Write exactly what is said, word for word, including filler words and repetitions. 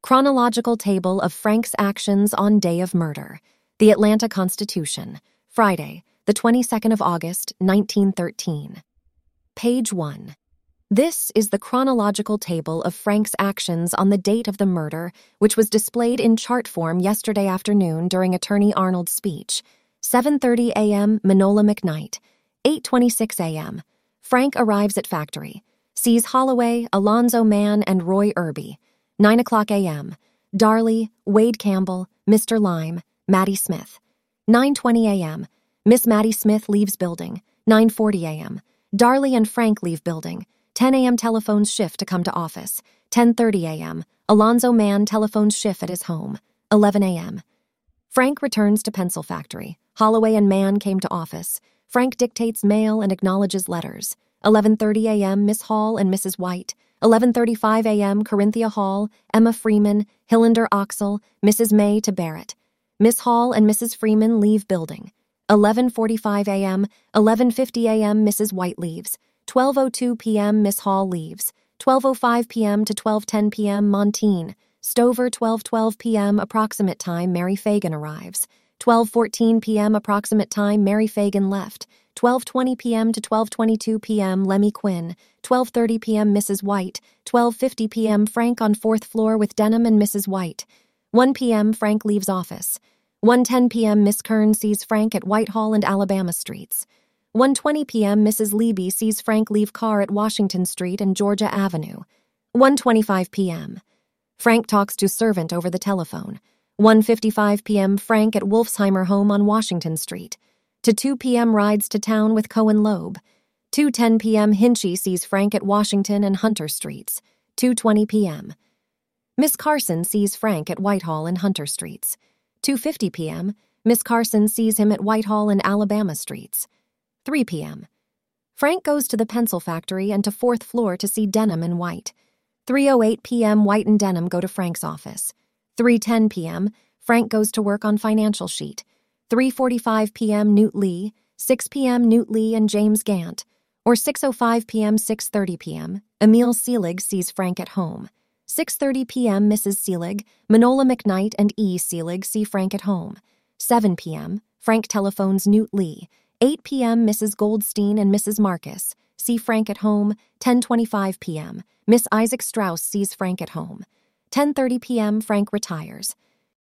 Chronological table of Frank's actions on day of murder. The Atlanta Constitution. Friday, the twenty-second of August, nineteen thirteen. Page one. This is the chronological table of Frank's actions on the date of the murder, which was displayed in chart form yesterday afternoon during Attorney Arnold's speech. seven thirty a m Manola McKnight. eight twenty-six a m Frank arrives at factory. Sees Holloway, Alonzo Mann, and Roy Irby. nine o'clock a m Darley, Wade Campbell, Mister Lime, Maddie Smith. nine twenty a m Miss Maddie Smith leaves building. nine forty a m Darley and Frank leave building. ten a m telephones Schiff to come to office. ten thirty a m Alonzo Mann telephones Schiff at his home. eleven a m Frank returns to pencil factory. Holloway and Mann came to office. Frank dictates mail and acknowledges letters. eleven thirty a m Miss Hall and Missus White. eleven thirty-five a m Corinthia Hall, Emma Freeman, Hillander Oxel, Missus May to Barrett. Miss Hall and Missus Freeman leave building. eleven forty-five a m eleven fifty a m Missus White leaves. twelve oh two p m Miss Hall leaves. twelve oh five p m to twelve ten p m Montine. Stover twelve twelve p m approximate time Mary Fagan arrives. twelve fourteen p m approximate time Mary Fagan left. twelve twenty p m to twelve twenty-two p m Lemmy Quinn. twelve thirty p m Missus White. twelve fifty p m Frank on fourth floor with Denham and Missus White. one p m Frank leaves office. one ten p m Miss Kern sees Frank at Whitehall and Alabama Streets. one twenty p m Missus Leby sees Frank leave car at Washington Street and Georgia Avenue. one twenty-five p m Frank talks to servant over the telephone. one fifty-five p m Frank at Wolfsheimer home on Washington Street. To two p m rides to town with Cohen Loeb. two ten p m Hinchy sees Frank at Washington and Hunter Streets. two twenty p m Miss Carson sees Frank at Whitehall and Hunter Streets. two fifty p m Miss Carson sees him at Whitehall and Alabama Streets. three p m Frank goes to the pencil factory and to fourth floor to see Denham and White. three oh eight p m White and Denham go to Frank's office. three ten p m Frank goes to work on financial sheet. three forty-five p m Newt Lee. six p m Newt Lee and James Gant. Or six oh five p m six thirty p m Emil Seelig sees Frank at home. six thirty p m Missus Seelig, Manola McKnight and E. Seelig see Frank at home. seven p m Frank telephones Newt Lee. eight p m Missus Goldstein and Missus Marcus see Frank at home. ten twenty-five p m Miss Isaac Strauss sees Frank at home. ten thirty p m Frank retires.